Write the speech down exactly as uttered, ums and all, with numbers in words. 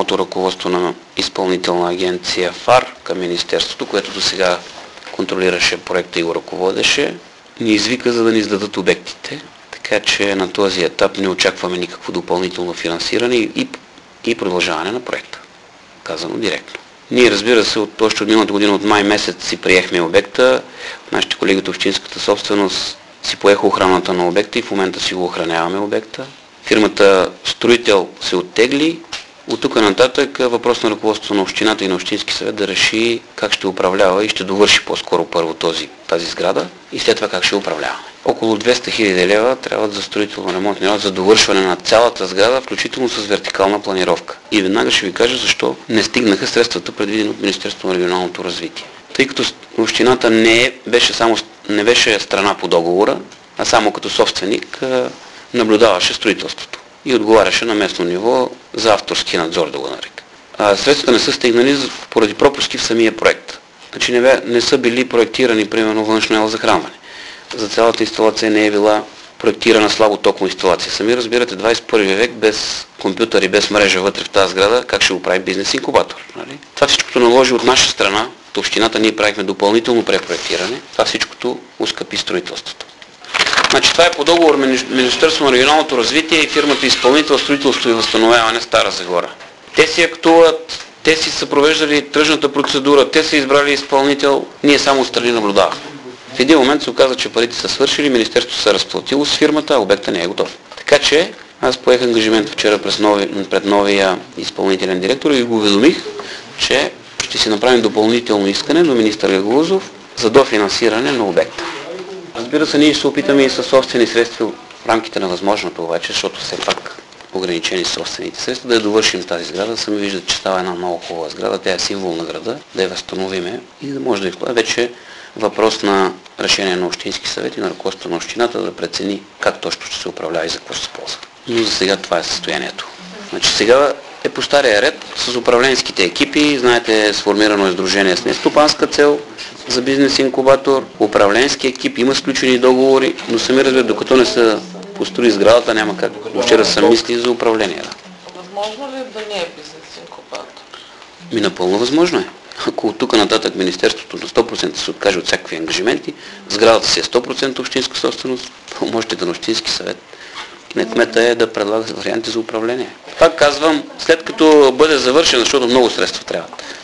новото ръководство на изпълнителна агенция ФАР към Министерството, което до сега контролираше проекта и го ръководеше, ни извика, за да ни издадат обектите. Така че на този етап не очакваме никакво допълнително финансиране и, и продължаване на проекта. Казано директно. Ние, разбира се, от още от миналата година, от май месец си приехме обекта. Нашите колеги от общинската собственост си поеха охраната на обекта и в момента си го охраняваме обекта. Фирмата строител се оттегли. От тук нататък въпрос на ръководството на общината и на общински съвет да реши как ще управлява и ще довърши по-скоро първо този, тази сграда и след това как ще управляваме. Около двеста хиляди лева трябват за строително-ремонтни работи, за довършване на цялата сграда, включително с вертикална планировка. И веднага ще ви кажа защо не стигнаха средствата, предвидени от Министерството на регионалното развитие. Тъй като общината не беше, само, не беше страна по договора, а само като собственик наблюдаваше строителството и отговаряше на местно ниво за авторски надзор, да го нарека. А средствата не са стигнали поради пропуски в самия проект. Значи не, бе, не са били проектирани, примерно, външно ело захранване. За цялата инсталация не е била проектирана слаботокна инсталация. Сами разбирате, двадесет и първи век без компютър и без мрежа вътре в тази сграда, как ще го прави бизнес инкубатор? Нали? Това всичкото наложи от наша страна, от общината ние правихме допълнително препроектиране, това всичкото ускъпи строителството. Значи това е по договор Министерство на регионалното развитие и фирмата изпълнител строителство и възстановяване Стара Загора. Те си актуват, те си са провеждали тръжната процедура, те са избрали изпълнител, ние само отстрани наблюдавахме. В един момент се оказа, че парите са свършили, Министерството се е разплатило с фирмата, а обекта не е готов. Така че аз поех ангажимент вчера през нови, пред новия изпълнителен директор и го уведомих, че ще си направим допълнително искане до министър Гагаузов за дофинансиране на обекта. Разбира се, ние ще се опитаме и със собствени средства в рамките на възможното обаче, защото все пак ограничени собствените средства, да я довършим тази сграда. Сами виждате, че става една много хубава сграда, тя е символ на града, да я възстановиме и да може да изгледа вече въпрос на решение на общински съвет и на ръководството на общината да прецени как точно ще се управлява и за какво ще се ползва. Но за сега това е състоянието. Значи сега е по стария ред с управленските екипи, знаете, сформирано е сдружение с нестопанска цел за бизнес инкубатор, управленски екип, има сключени договори, но сами разбират, докато не се построи сградата, няма как въобще да се мисли за управление. Да. Възможно ли да не е бизнес инкубатор? Ми напълно възможно е. Ако от тук нататък Министерството на сто процента се откаже от всякакви ангажименти, сградата си е сто процента общинска собственост, помощите на общински съвет. На кмета е да предлага варианти за управление. Пак казвам, след като бъде завършен, защото много средства трябват.